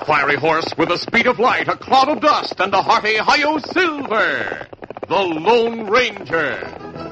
fiery horse with the speed of light, a cloud of dust, and a hearty Hi-Yo Silver, the Lone Ranger.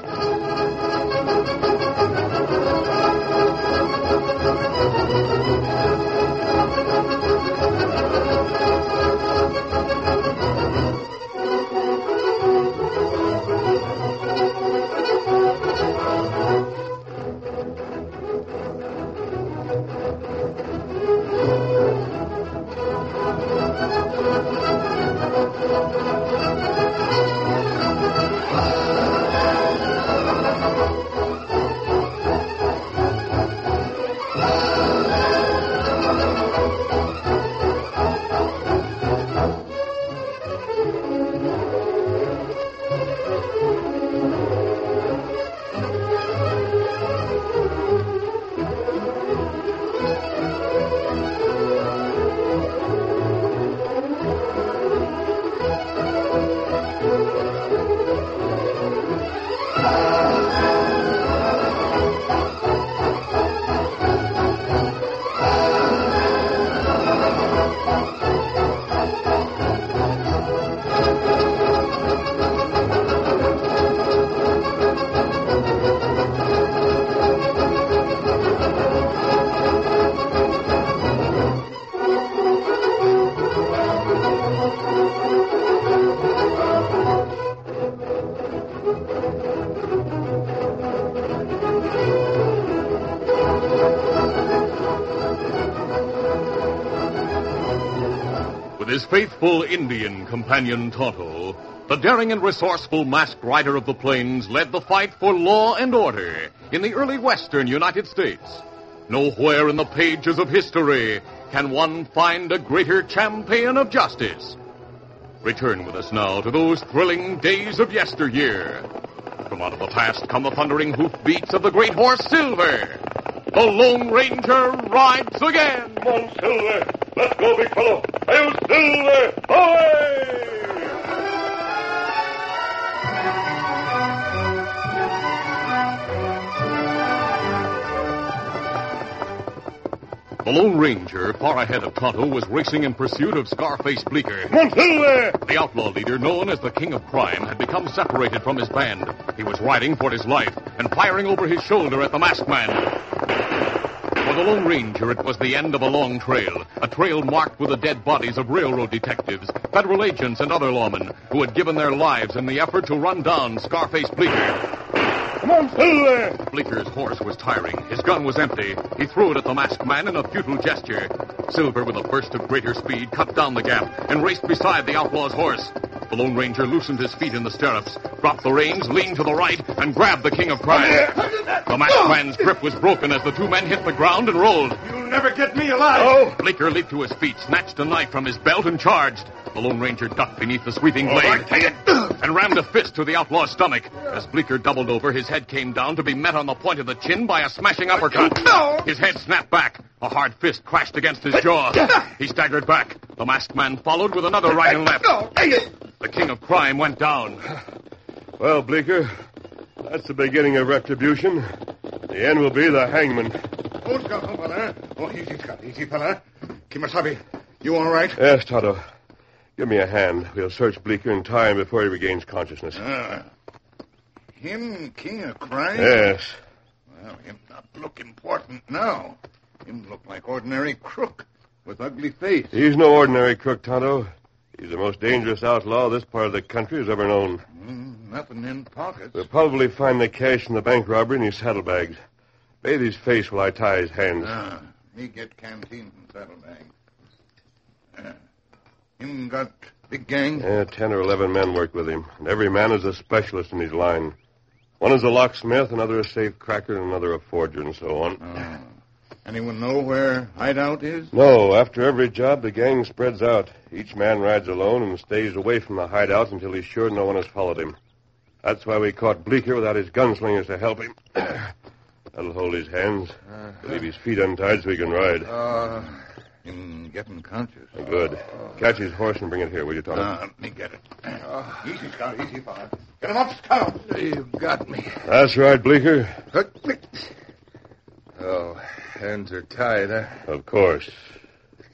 With his faithful Indian companion Tonto, the daring and resourceful masked rider of the plains led the fight for law and order in the early western United States. Nowhere in the pages of history can one find a greater champion of justice. Return with us now to those thrilling days of yesteryear. From out of the past come the thundering hoofbeats of the great horse Silver. The Lone Ranger rides again. Come on, Silver. Let's go, big fellow. Hail, Silver! Away! The Lone Ranger, far ahead of Tonto, was racing in pursuit of Scarface Bleeker. Come on, Silver! The outlaw leader, known as the King of Crime, had become separated from his band. He was riding for his life and firing over his shoulder at the masked man. For the Lone Ranger, it was the end of a long trail, a trail marked with the dead bodies of railroad detectives, federal agents, and other lawmen who had given their lives in the effort to run down Scarface Bleeker. Come on, Silver! Bleeker's horse was tiring. His gun was empty. He threw it at the masked man in a futile gesture. Silver, with a burst of greater speed, cut down the gap and raced beside the outlaw's horse. The Lone Ranger loosened his feet in the stirrups, dropped the reins, leaned to the right, and grabbed the King of Crime. The masked man's grip was broken as the two men hit the ground and rolled. You'll never get me alive! Oh! Bleeker leaped to his feet, snatched a knife from his belt, and charged. The Lone Ranger ducked beneath the sweeping blade and rammed a fist through the outlaw's stomach. As Bleeker doubled over, his head came down to be met on the point of the chin by a smashing uppercut. His head snapped back. A hard fist crashed against his jaw. He staggered back. The masked man followed with another right and left. The King of Crime went down. Well, Bleeker, that's the beginning of retribution. The end will be the hangman. Hold still, fella. Oh, easy, Scott. Easy, fella. Kimasabi, you all right? Yes, Tonto. Give me a hand. We'll search Bleeker and tie him before he regains consciousness. Him King of Crime? Yes. Well, him not look important now. Him look like ordinary crook with ugly face. He's no ordinary crook, Tonto. He's the most dangerous outlaw this part of the country has ever known. Nothing in pockets. We'll probably find the cash from the bank robbery in his saddlebags. Bathe his face while I tie his hands. Me get canteen from saddlebag. Him got big gang? 10 or 11 men work with him, and every man is a specialist in his line. One is a locksmith, another a safe cracker, and another a forger, and so on. Anyone know where hideout is? No. After every job, the gang spreads out. Each man rides alone and stays away from the hideout until he's sure no one has followed him. That's why we caught Bleeker without his gunslingers to help him. That'll hold his hands. Leave his feet untied so he can ride. Him getting conscious. Good. Catch his horse and bring it here, will you, Tonto? Let me get it. Easy, Scout. Easy, fella. Get him up, Scout. You got me. That's right, Bleeker. Oh, hands are tied, huh? Of course.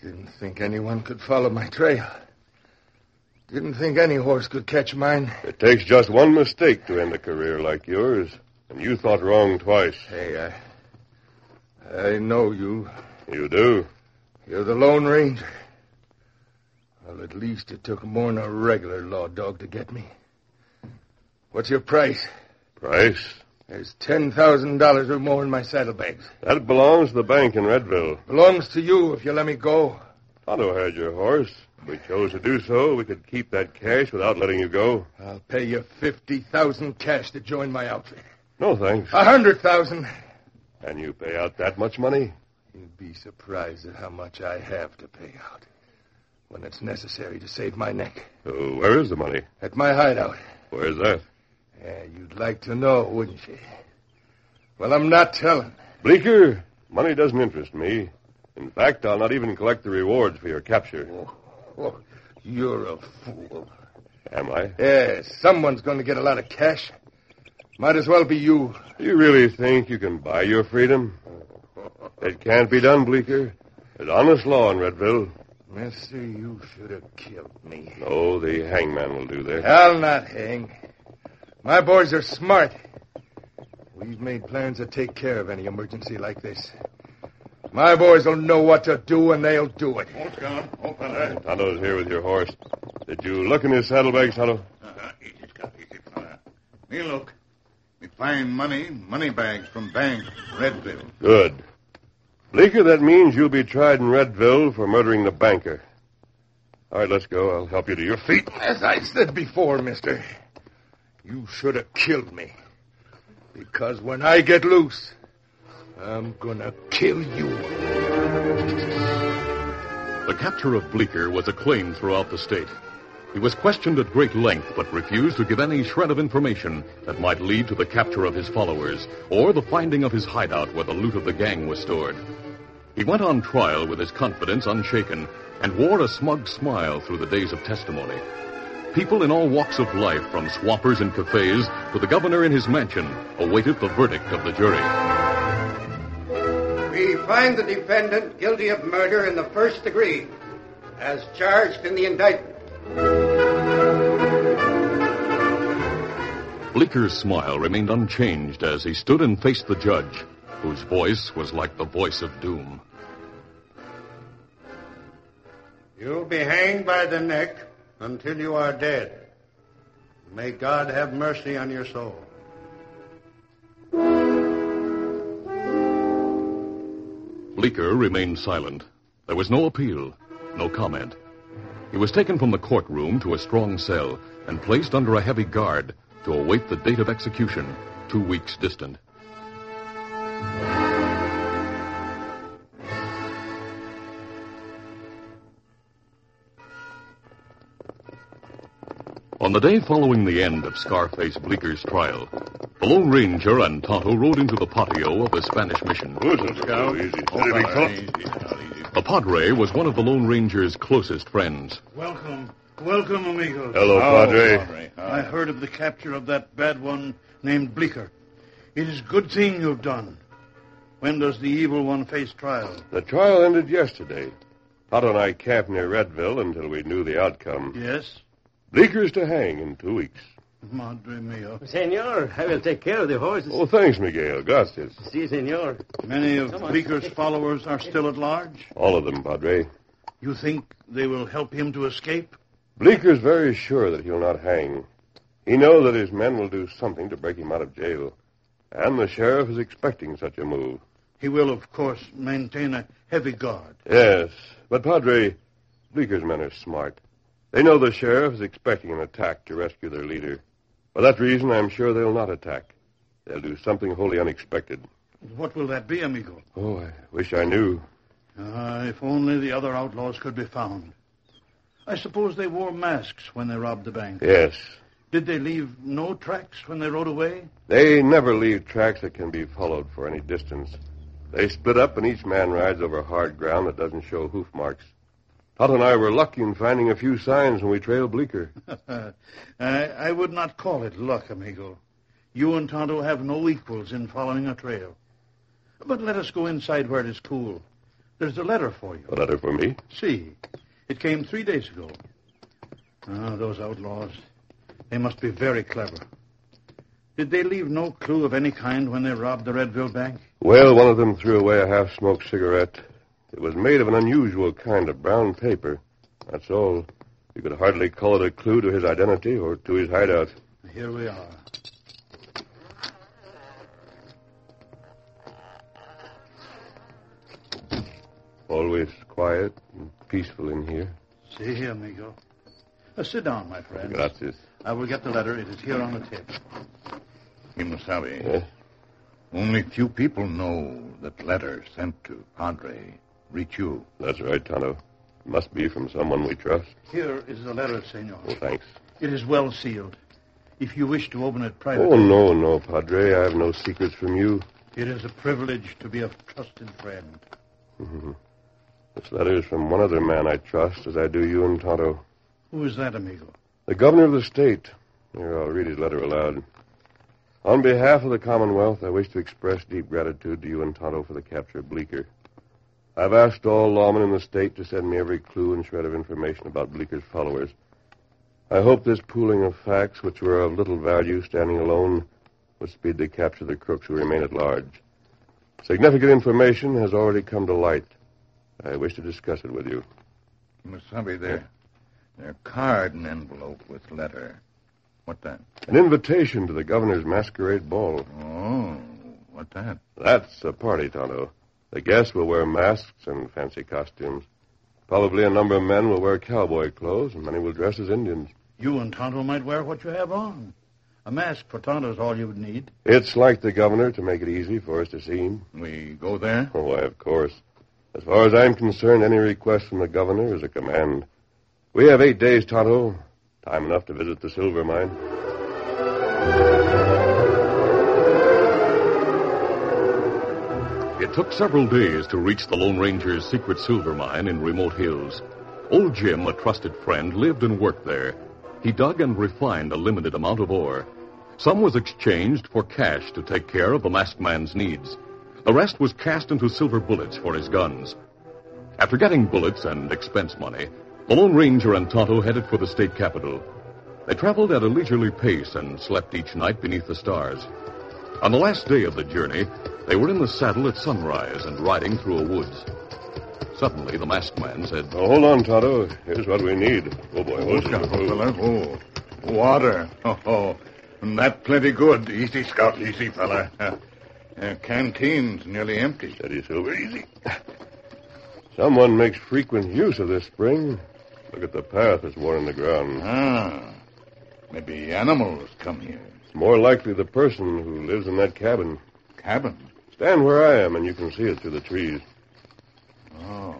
Didn't think anyone could follow my trail. Didn't think any horse could catch mine. It takes just one mistake to end a career like yours, and you thought wrong twice. Hey, I know you. You do? You're the Lone Ranger. Well, at least it took more than a regular law dog to get me. What's your price? Price? There's $10,000 or more in my saddlebags. That belongs to the bank in Redville. Belongs to you if you let me go. Tonto had your horse. If we chose to do so, we could keep that cash without letting you go. I'll pay you $50,000 cash to join my outfit. No, thanks. $100,000. And you pay out that much money? You'd be surprised at how much I have to pay out when it's necessary to save my neck. So where is the money? At my hideout. Where's that? Yeah, you'd like to know, wouldn't you? Well, I'm not telling. Bleeker, money doesn't interest me. In fact, I'll not even collect the rewards for your capture. Oh, you're a fool. Am I? Yes, someone's going to get a lot of cash. Might as well be you. You really think you can buy your freedom? It can't be done, Bleeker. There's honest law in Redville. Mister, you should have killed me. No, the hangman will do that. I'll not hang. My boys are smart. We've made plans to take care of any emergency like this. My boys will know what to do, and they'll do it. Hold on. Open it. Tonto's here with your horse. Did you look in his saddlebags, Tonto? Easy, Scott, easy. Me look. We find money bags from bank, Redville. Good. Bleeker, that means you'll be tried in Redville for murdering the banker. All right, let's go. I'll help you to your feet. As I said before, mister, you should have killed me. Because when I get loose, I'm gonna kill you. The capture of Bleeker was acclaimed throughout the state. He was questioned at great length, but refused to give any shred of information that might lead to the capture of his followers or the finding of his hideout where the loot of the gang was stored. He went on trial with his confidence unshaken and wore a smug smile through the days of testimony. People in all walks of life, from swampers in cafes to the governor in his mansion, awaited the verdict of the jury. We find the defendant guilty of murder in the first degree, as charged in the indictment. Bleeker's smile remained unchanged as he stood and faced the judge, whose voice was like the voice of doom. You'll be hanged by the neck until you are dead. May God have mercy on your soul. Bleeker remained silent. There was no appeal, no comment. He was taken from the courtroom to a strong cell and placed under a heavy guard to await the date of execution, 2 weeks distant. On the day following the end of Scarface Bleeker's trial, the Lone Ranger and Tonto rode into the patio of the Spanish mission. The Padre was one of the Lone Ranger's closest friends. Welcome, amigos. Hello, Padre. I heard of the capture of that bad one named Bleeker. It is a good thing you've done. When does the evil one face trial? The trial ended yesterday. Tonto and I camped near Redville until we knew the outcome. Yes? Bleeker's to hang in 2 weeks. Madre mia. Senor, I will take care of the horses. Oh, thanks, Miguel. Gracias. Si, senor. Many of Bleeker's followers are still at large? All of them, Padre. You think they will help him to escape? Bleeker's very sure that he'll not hang. He knows that his men will do something to break him out of jail. And the sheriff is expecting such a move. He will, of course, maintain a heavy guard. Yes, but, Padre, Bleeker's men are smart. They know the sheriff is expecting an attack to rescue their leader. For that reason, I'm sure they'll not attack. They'll do something wholly unexpected. What will that be, amigo? Oh, I wish I knew. If only the other outlaws could be found. I suppose they wore masks when they robbed the bank. Yes. Did they leave no tracks when they rode away? They never leave tracks that can be followed for any distance. They split up and each man rides over hard ground that doesn't show hoof marks. Tonto and I were lucky in finding a few signs when we trailed Bleeker. I would not call it luck, amigo. You and Tonto have no equals in following a trail. But let us go inside where it is cool. There's a letter for you. A letter for me? See, it came 3 days ago. Ah, those outlaws. They must be very clever. Did they leave no clue of any kind when they robbed the Redville Bank? Well, one of them threw away a half-smoked cigarette. It was made of an unusual kind of brown paper. That's all. You could hardly call it a clue to his identity or to his hideout. Here we are. Always quiet and peaceful in here. See here, amigo. Sit down, my friend. Gracias. I will get the letter. It is here on the table. Kimasabi. Yes? Only few people know that letter sent to Padre reach you. That's right, Tonto. It must be from someone we trust. Here is the letter, senor. Oh, thanks. It is well sealed. If you wish to open it privately... Oh, no, Padre. I have no secrets from you. It is a privilege to be a trusted friend. Mm-hmm. This letter is from one other man I trust, as I do you and Tonto. Who is that, amigo? The governor of the state. Here, I'll read his letter aloud. On behalf of the Commonwealth, I wish to express deep gratitude to you and Tonto for the capture of Bleecker. I've asked all lawmen in the state to send me every clue and shred of information about Bleecker's followers. I hope this pooling of facts, which were of little value standing alone, will speed the capture of the crooks who remain at large. Significant information has already come to light. I wish to discuss it with you. Kimasabi, their card and envelope with letter. What that? An invitation to the governor's masquerade ball. Oh, what that? That's a party, Tonto. The guests will wear masks and fancy costumes. Probably a number of men will wear cowboy clothes, and many will dress as Indians. You and Tonto might wear what you have on. A mask for Tonto is all you would need. It's like the governor to make it easy for us to see him. We go there? Oh, why, of course. As far as I'm concerned, any request from the governor is a command. We have 8 days, Tonto. Time enough to visit the silver mine. It took several days to reach the Lone Ranger's secret silver mine in remote hills. Old Jim, a trusted friend, lived and worked there. He dug and refined a limited amount of ore. Some was exchanged for cash to take care of the masked man's needs. The rest was cast into silver bullets for his guns. After getting bullets and expense money, the Lone Ranger and Tonto headed for the state capital. They traveled at a leisurely pace and slept each night beneath the stars. On the last day of the journey, they were in the saddle at sunrise and riding through a woods. Suddenly, the masked man said, Oh, hold on, Tonto. Here's what we need. Oh, boy. Oh, Scout, fella. Oh, water. Oh, and that plenty good. Easy, Scout. Easy, fella. Canteen's nearly empty. Steady, Silver. Easy. Someone makes frequent use of this spring. Look at the path that's worn in the ground. Ah, maybe animals come here. It's more likely the person who lives in that cabin. Cabin? Stand where I am, and you can see it through the trees. Oh,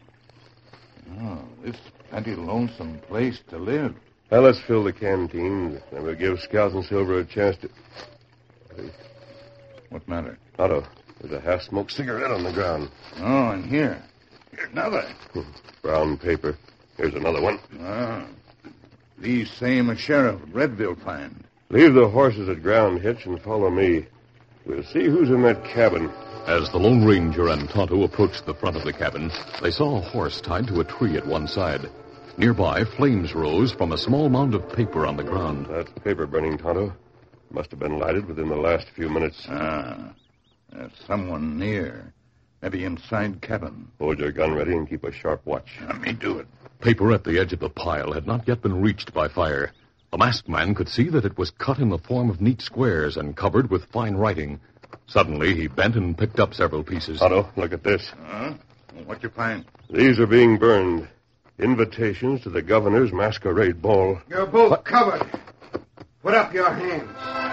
this is a plenty lonesome place to live. Now, let's fill the canteens, and we'll give Scout and Silver a chance to... Hey. What matter? Tonto, there's a half-smoked cigarette on the ground. Oh, and here. Here's another. Brown paper. Here's another one. Ah, these same a sheriff at Redville find. Leave the horses at ground hitch and follow me. We'll see who's in that cabin. As the Lone Ranger and Tonto approached the front of the cabin, they saw a horse tied to a tree at one side. Nearby, flames rose from a small mound of paper on the ground. That's paper burning, Tonto. Must have been lighted within the last few minutes. Ah, there's someone near. Maybe inside cabin. Hold your gun ready and keep a sharp watch. Let me do it. Paper at the edge of the pile had not yet been reached by fire. The masked man could see that it was cut in the form of neat squares and covered with fine writing. Suddenly, he bent and picked up several pieces. Tonto, look at this. Huh? What you find? These are being burned. Invitations to the governor's masquerade ball. You're both covered. Put up your hands.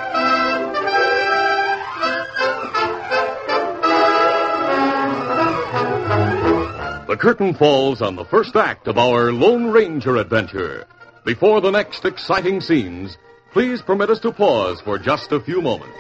The curtain falls on the first act of our Lone Ranger adventure. Before the next exciting scenes, please permit us to pause for just a few moments.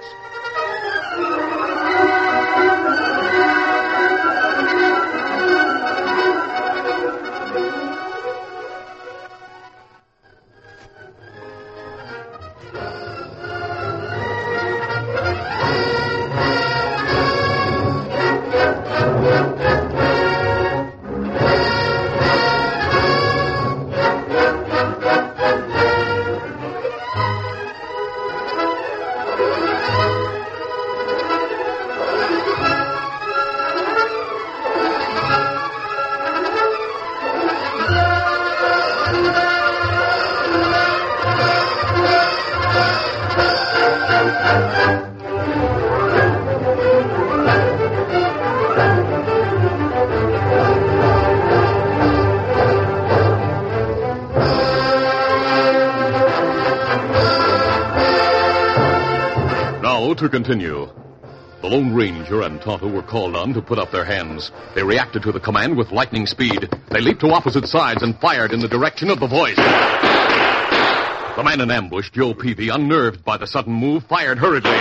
to continue. The Lone Ranger and Tonto were called on to put up their hands. They reacted to the command with lightning speed. They leaped to opposite sides and fired in the direction of the voice. The man in ambush, Joe Peavy, unnerved by the sudden move, fired hurriedly.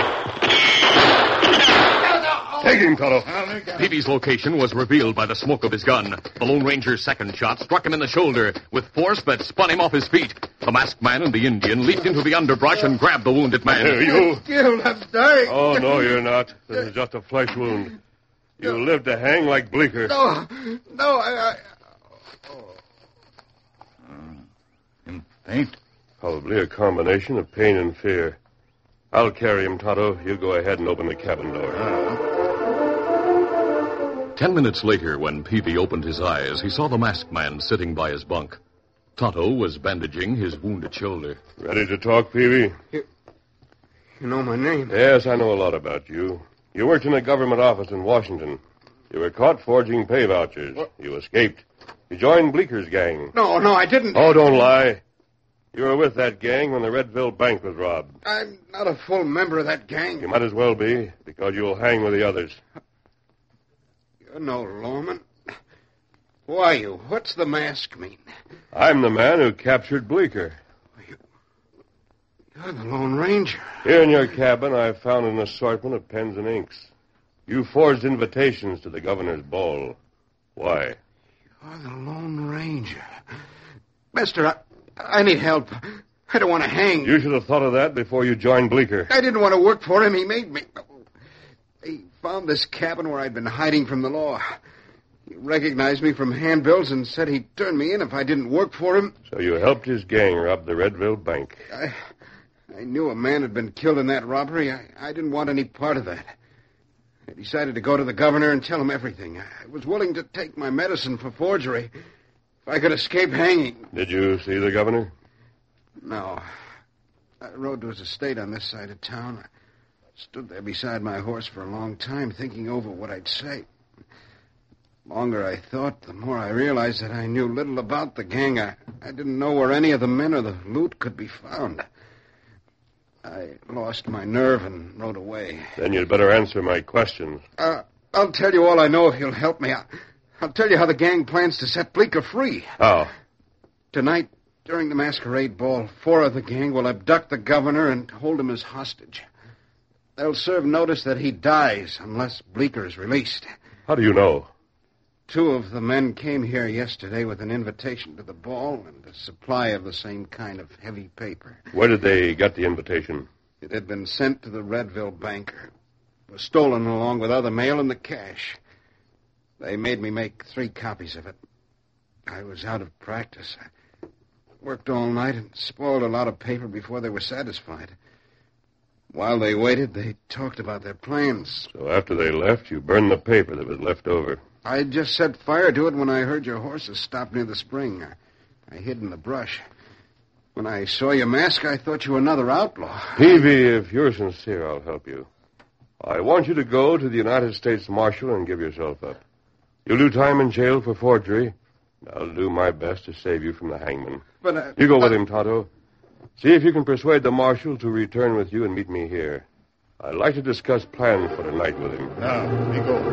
Take him, Tonto. Peavy's location was revealed by the smoke of his gun. The Lone Ranger's second shot struck him in the shoulder with force that spun him off his feet. The masked man and the Indian leaped into the underbrush and grabbed the wounded man. Here, you. Killed, I'm dying. Oh, no, you're not. This is just a flesh wound. You live to hang like Bleecker. No, I... In faint? Probably a combination of pain and fear. I'll carry him, Tonto. You go ahead and open the cabin door. 10 minutes later, when Peavy opened his eyes, he saw the masked man sitting by his bunk. Tonto was bandaging his wounded shoulder. Ready to talk, Peavy? You know my name? Yes, I know a lot about you. You worked in a government office in Washington. You were caught forging pay vouchers. What? You escaped. You joined Bleeker's gang. No, I didn't. Oh, don't lie. You were with that gang when the Redville Bank was robbed. I'm not a full member of that gang. You might as well be, because you'll hang with the others. You're no lawman. Who are you? What's the mask mean? I'm the man who captured Bleecker. You're the Lone Ranger. Here in your cabin, I've found an assortment of pens and inks. You forged invitations to the governor's ball. Why? You're the Lone Ranger. Mister, I need help. I don't want to hang. You should have thought of that before you joined Bleecker. I didn't want to work for him. He made me. He found this cabin where I'd been hiding from the law. He recognized me from handbills and said he'd turn me in if I didn't work for him. So you helped his gang rob the Redville Bank. I knew a man had been killed in that robbery. I didn't want any part of that. I decided to go to the governor and tell him everything. I was willing to take my medicine for forgery if I could escape hanging. Did you see the governor? No. I rode to his estate on this side of town. I stood there beside my horse for a long time, thinking over what I'd say. The longer I thought, the more I realized that I knew little about the gang. I didn't know where any of the men or the loot could be found. I lost my nerve and rode away. Then you'd better answer my questions. I'll tell you all I know if you'll help me. I'll tell you how the gang plans to set Bleecker free. How? Tonight, during the masquerade ball, 4 of the gang will abduct the governor and hold him as hostage. They'll serve notice that he dies unless Bleecker is released. How do you know? 2 of the men came here yesterday with an invitation to the ball and a supply of the same kind of heavy paper. Where did they get the invitation? It had been sent to the Redville banker. It was stolen along with other mail and the cash. They made me make 3 copies of it. I was out of practice. I worked all night and spoiled a lot of paper before they were satisfied. While they waited, they talked about their plans. So after they left, you burned the paper that was left over. I just set fire to it when I heard your horses stop near the spring. I hid in the brush. When I saw your mask, I thought you were another outlaw. Peavy, if you're sincere, I'll help you. I want you to go to the United States Marshal and give yourself up. You'll do time in jail for forgery. I'll do my best to save you from the hangman. But you go with him, Tonto. See if you can persuade the marshal to return with you and meet me here. I'd like to discuss plans for tonight with him. Now, we go.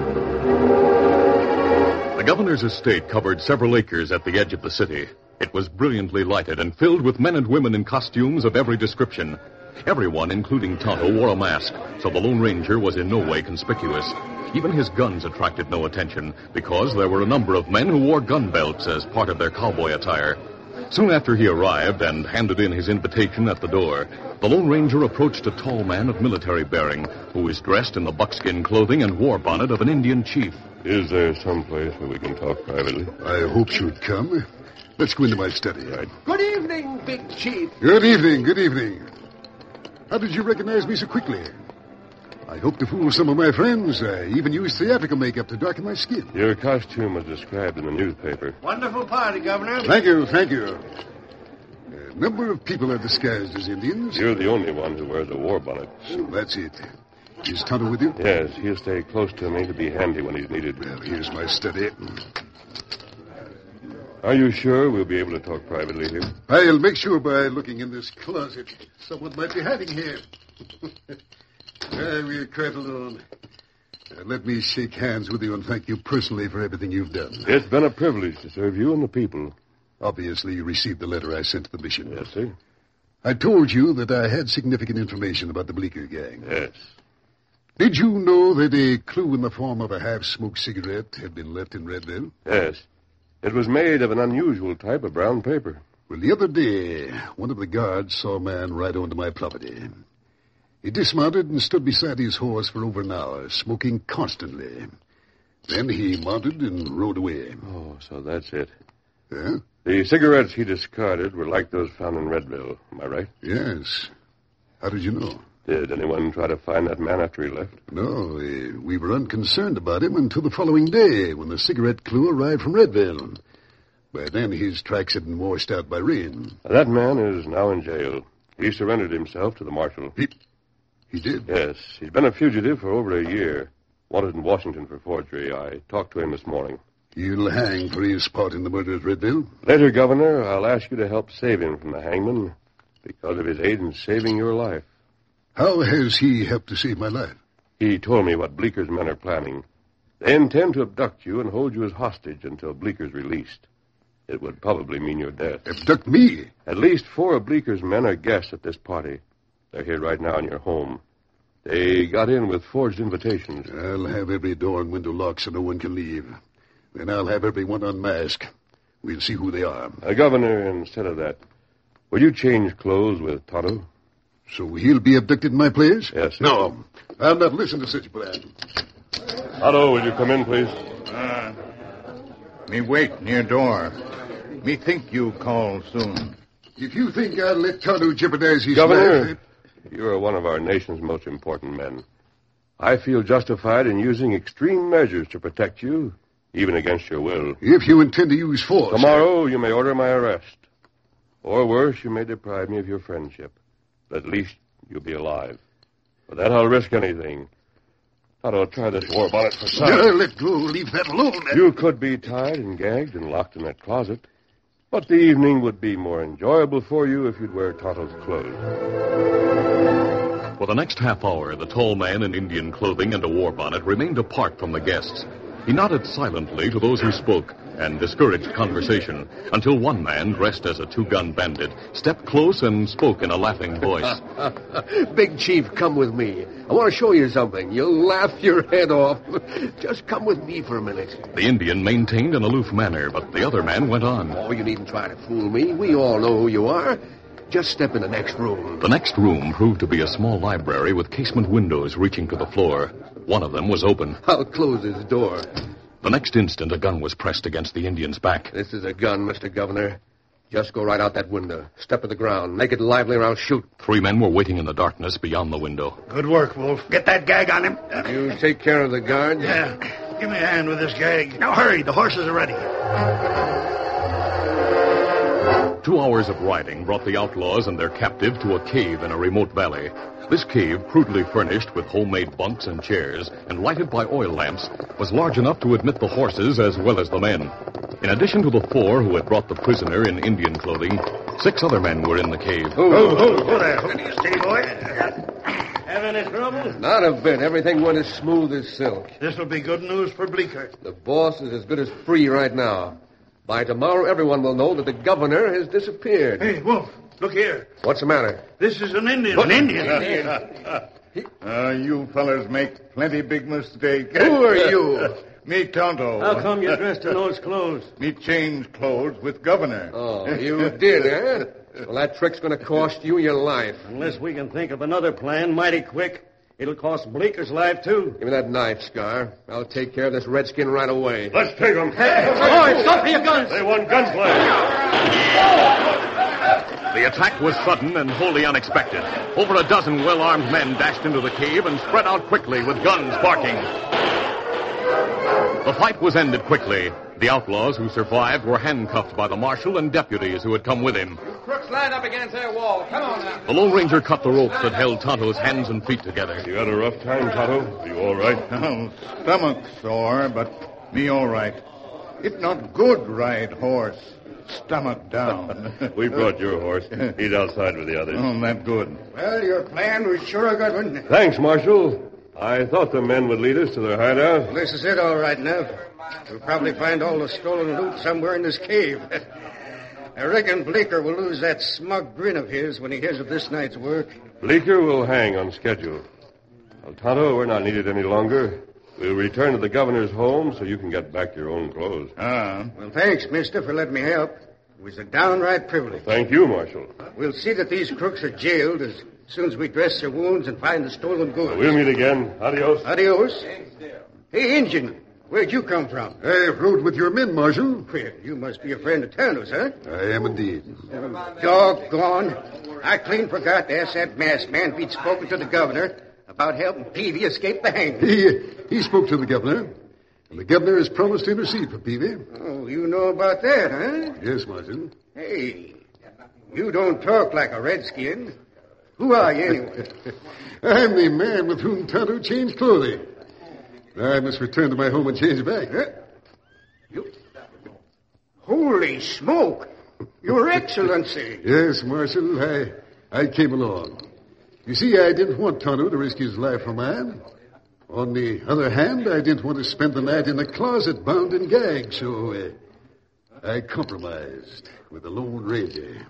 The governor's estate covered several acres at the edge of the city. It was brilliantly lighted and filled with men and women in costumes of every description. Everyone, including Tonto, wore a mask, so the Lone Ranger was in no way conspicuous. Even his guns attracted no attention, because there were a number of men who wore gun belts as part of their cowboy attire. Soon after he arrived and handed in his invitation at the door, the Lone Ranger approached a tall man of military bearing, who was dressed in the buckskin clothing and war bonnet of an Indian chief. Is there some place where we can talk privately? I hoped you'd come. Let's go into my study. Right. Good evening, Big Chief. Good evening, good evening. How did you recognize me so quickly? I hope to fool some of my friends. I even used theatrical makeup to darken my skin. Your costume was described in the newspaper. Wonderful party, Governor. Thank you, thank you. A number of people are disguised as Indians. You're the only one who wears a war bonnet. So that's it. Is Tonto with you? Yes, he'll stay close to me to be handy when he's needed. Well, here's my study. Are you sure we'll be able to talk privately here? I'll make sure by looking in this closet. Someone might be hiding here. We're quite alone. Let me shake hands with you and thank you personally for everything you've done. It's been a privilege to serve you and the people. Obviously, you received the letter I sent to the mission. Yes, sir. I told you that I had significant information about the Bleecker gang. Yes. Did you know that a clue in the form of a half-smoked cigarette had been left in Redville? Yes. It was made of an unusual type of brown paper. Well, the other day, one of the guards saw a man ride onto my property. He dismounted and stood beside his horse for over an hour, smoking constantly. Then he mounted and rode away. Oh, so that's it. Yeah? The cigarettes he discarded were like those found in Redville. Am I right? Yes. How did you know? Did anyone try to find that man after he left? No, we were unconcerned about him until the following day when the cigarette clue arrived from Redville. By then, his tracks had been washed out by rain. That man is now in jail. He surrendered himself to the marshal. He did? Yes. He's been a fugitive for over a year. Wanted in Washington for forgery. I talked to him this morning. He'll hang for his part in the murder at Redville? Later, Governor, I'll ask you to help save him from the hangman because of his aid in saving your life. How has he helped to save my life? He told me what Bleeker's men are planning. They intend to abduct you and hold you as hostage until Bleeker's released. It would probably mean your death. Abduct me? At least 4 of Bleeker's men are guests at this party. They're here right now in your home. They got in with forged invitations. I'll have every door and window locked so no one can leave. Then I'll have everyone unmasked. We'll see who they are. Governor, instead of that, will you change clothes with Tonto? So he'll be abducted in my place? Yes, sir. No, I'll not listen to such a plan. Tonto, will you come in, please? Me wait near door. Me think you call soon. If you think I'll let Tonto jeopardize his Governor, life... you are one of our nation's most important men. I feel justified in using extreme measures to protect you, even against your will. If you intend to use force... Tomorrow, you may order my arrest. Or worse, you may deprive me of your friendship. But at least you'll be alive. For that, I'll risk anything. Tonto, try this war bonnet for size. Let go. Leave that alone. You could be tied and gagged and locked in that closet. But the evening would be more enjoyable for you if you'd wear Tonto's clothes. For the next half hour, the tall man in Indian clothing and a war bonnet remained apart from the guests. He nodded silently to those who spoke and discouraged conversation until one man, dressed as a 2-gun bandit, stepped close and spoke in a laughing voice. Big Chief, come with me. I want to show you something. You'll laugh your head off. Just come with me for a minute. The Indian maintained an aloof manner, but the other man went on. Oh, you needn't try to fool me. We all know who you are. Just step in the next room. The next room proved to be a small library with casement windows reaching to the floor. One of them was open. I'll close this door. The next instant, a gun was pressed against the Indian's back. This is a gun, Mr. Governor. Just go right out that window. Step to the ground. Make it lively or I'll shoot. 3 men were waiting in the darkness beyond the window. Good work, Wolf. Get that gag on him. You take care of the guard? Yeah. Give me a hand with this gag. Now hurry. The horses are ready. 2 hours of riding brought the outlaws and their captive to a cave in a remote valley. This cave, crudely furnished with homemade bunks and chairs and lighted by oil lamps, was large enough to admit the horses as well as the men. In addition to the 4 who had brought the prisoner in Indian clothing, 6 other men were in the cave. Who there? Steady, boy. Have any trouble? Not a bit. Everything went as smooth as silk. This will be good news for Bleecker. The boss is as good as free right now. By tomorrow, everyone will know that the governor has disappeared. Hey, Wolf, look here. What's the matter? This is an Indian. Look. An Indian? You fellers make plenty big mistake. Who are you? Me Tonto. How come you're dressed in those clothes? Me change clothes with governor. Oh, you did, eh? Well, that trick's going to cost you your life. Unless we can think of another plan mighty quick, it'll cost Bleeker's life, too. Give me that knife, Scar. I'll take care of this redskin right away. Let's take them. Hey, boys, stop your guns. They want gunplay. The attack was sudden and wholly unexpected. Over a dozen well-armed men dashed into the cave and spread out quickly with guns barking. The fight was ended quickly. The outlaws who survived were handcuffed by the marshal and deputies who had come with him. Crooks, line up against their wall. Come on now. The Lone Ranger cut the ropes that held Tonto's hands and feet together. You had a rough time, Tonto? Are you all right? Oh, stomach sore, but me all right. It not good ride horse. stomach down. We brought your horse. He's outside with the others. Oh, that good. Well, your plan was sure a good one. Thanks, Marshal. I thought the men would lead us to their hideout. Well, this is it, all right, Nev. We'll probably find all the stolen loot somewhere in this cave. I reckon Bleeker will lose that smug grin of his when he hears of this night's work. Bleeker will hang on schedule. Well, Tonto, we're not needed any longer. We'll return to the governor's home so you can get back your own clothes. Well, thanks, mister, for letting me help. It was a downright privilege. Thank you, Marshal. We'll see that these crooks are jailed as soon as we dress their wounds and find the stolen goods. We'll meet again. Adios. Adios. Hey, Injun, where'd you come from? I rode with your men, Marshal. Well, you must be a friend of Tonto's, huh? I am indeed. Doggone. I clean forgot to ask that masked man if he'd spoken to the governor about helping Peavy escape the hanging. He spoke to the governor, and the governor has promised to intercede for Peavy. Oh, you know about that, huh? Yes, Marshal. Hey, you don't talk like a redskin. Who are you, anyway? I'm the man with whom Tonto changed clothing. I must return to my home and change back. Holy smoke! Your Excellency! Yes, Marshal, I came along. You see, I didn't want Tonto to risk his life for mine. On the other hand, I didn't want to spend the night in a closet bound and gagged, so I compromised with the Lone Ranger.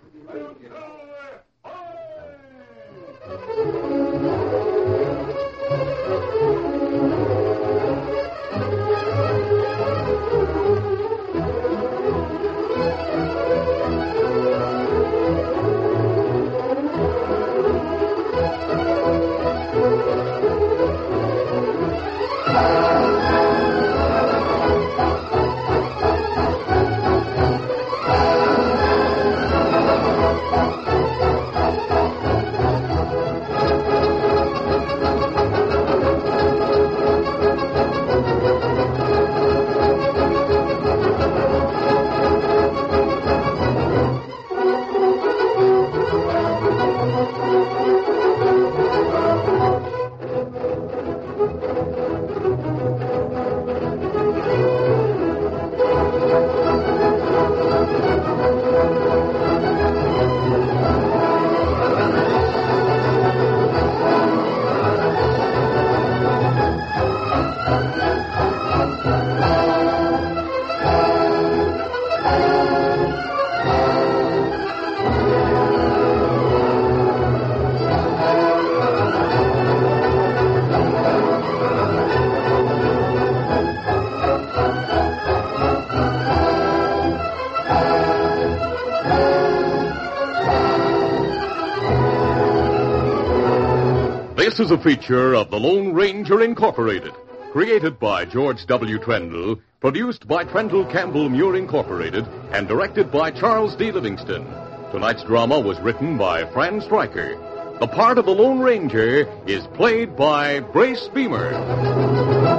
This is a feature of the Lone Ranger Incorporated, created by George W. Trendle, produced by Trendle Campbell Muir Incorporated, and directed by Charles D. Livingston. Tonight's drama was written by Fran Stryker. The part of the Lone Ranger is played by Brace Beamer.